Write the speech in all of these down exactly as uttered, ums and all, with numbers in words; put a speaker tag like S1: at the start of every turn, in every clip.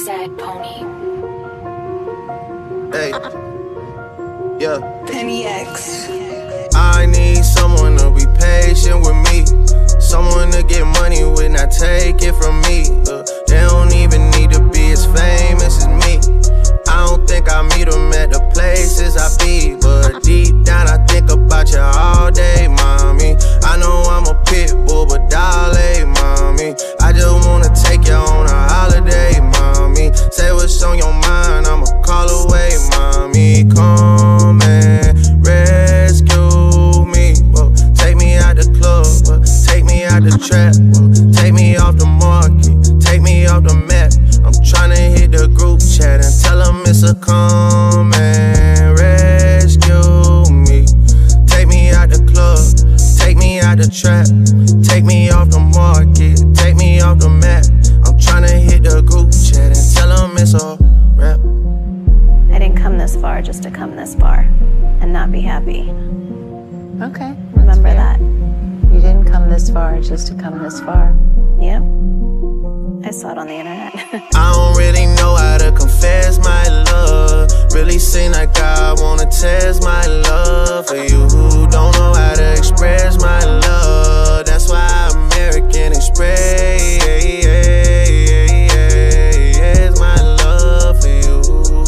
S1: Sad Pony.
S2: Hey, yeah.
S3: Penny X.
S2: I need someone to be patient with me, someone to get money when I take it from me. Uh, they don't even need to be as famous as me. I don't think I meet them at the places I be, but deep down I think about you all day, mommy. I know I'm a pit bull, but darling, mommy, I just wanna take you on a holiday, mommy. Say what's on your mind, I'ma call away, mommy. Come and rescue me. Whoa, take me out the club, whoa, take me out the trap, whoa, take me off the market, take me off the map. I'm tryna hit the group chat and tell them it's a come and rescue me. Take me out the club, take me out the trap, take me off the market, take me off the map. I'm tryna hit the group chat and tell them it's a rap.
S4: I didn't come this far just to come this far and not be happy.
S5: Okay.
S4: Remember that.
S5: You didn't come this far just to come this far.
S4: Yep. I saw it on the internet.
S2: I don't really know how to confess my love. Really seem like I wanna test my love for you who don't know how to express my love. That's why American Express my love for you.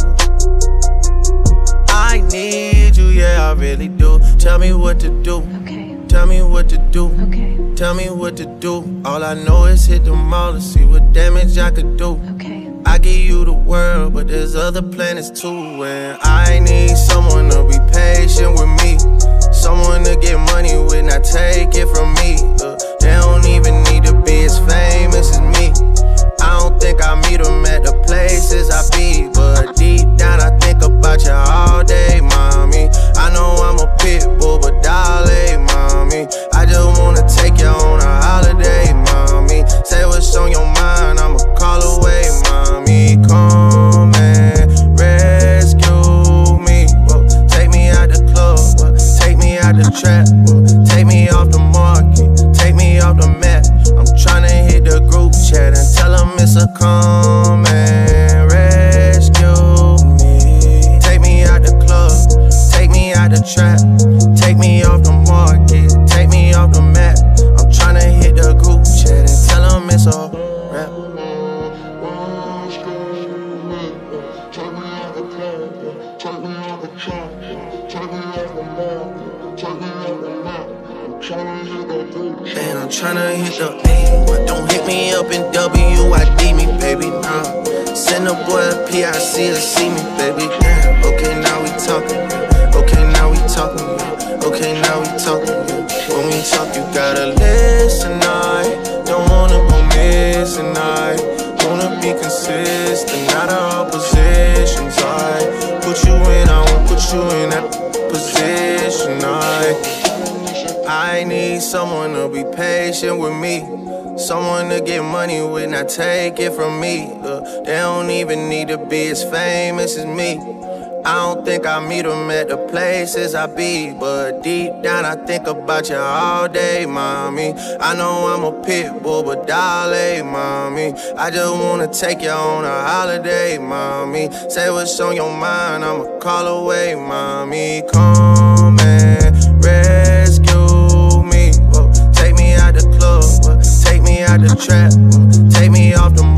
S2: I need you, yeah, I really do. Tell me what to do.
S4: Okay.
S2: Tell me what to do.
S4: Okay.
S2: Tell me what to do. All I know is hit the mall to see what damage I could do.
S4: Okay.
S2: I give you the world, but there's other planets too. And I need someone to be patient with me, someone to get money when I take it from me. Uh, they don't even need to be as famous as me. I don't think I meet them at the places I be, but deep down I think about you all day, mommy. I know I'm a pit bull, but darling, mommy, I just wanna take you on a holiday, mommy. Say what's on your mind, I'ma call away, mommy. Come and rescue me. Whoa, take me out the club, whoa, take me out the trap, whoa, take me off the market, take me off the map. I'm tryna hit the group chat and tell them it's a come and rescue me. Take me out the club, take me out the trap, take me off the market, take me off the map. I'm tryna hit the group chat and tell them it's a rap. And I'm tryna hit the A, but don't hit me up in W I D me, baby, nah. Send a boy a P I C to see me, baby, damn. Okay, now we talking, okay, now we talking, yeah. Okay, now we talking, yeah. When we talk, you gotta listen, I don't wanna go missing, I wanna be consistent, not all positions, I put you in, I won't put you in that position, I I need someone to be patient with me, someone to get money when I take it from me. Uh, they don't even need to be as famous as me. I don't think I meet them at the places I be, but deep down I think about you all day, mommy. I know I'm a pit bull, but darling, mommy, I just wanna take you on a holiday, mommy. Say what's on your mind, I'ma call away, mommy. Come and rescue me. Whoa, take me out the club, whoa, take me out the trap, whoa, take me off the